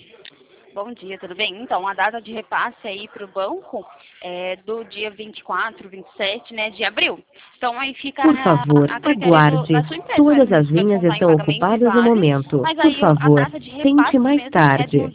Bom dia, tudo bem? Então, a data de repasse aí para o banco é do dia 24, 27, né, de abril. Então, aí fica Por favor, a critério da aguarde. sua empresa, né? Todas Se as você vai linhas contar em estão pagamentos e ocupadas no vales, momento. mas Por aí a favor, data de tente repasse mais mesmo é no tarde.